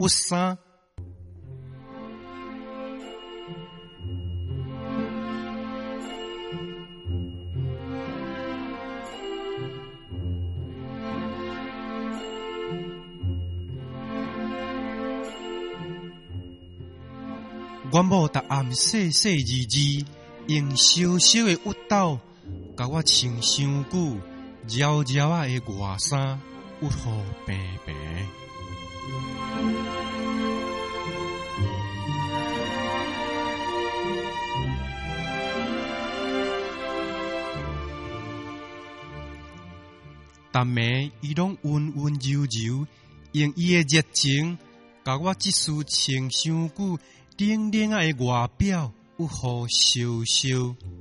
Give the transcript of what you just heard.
有啥？阮某逐暗细细字字，用小小的웃斗，甲我穿伤久，绕绕啊的外衫，웃互平平。但暝伊拢温温柔柔，用伊的热情，甲我即事穿伤久。冷冷啊的外表，有好烧烧。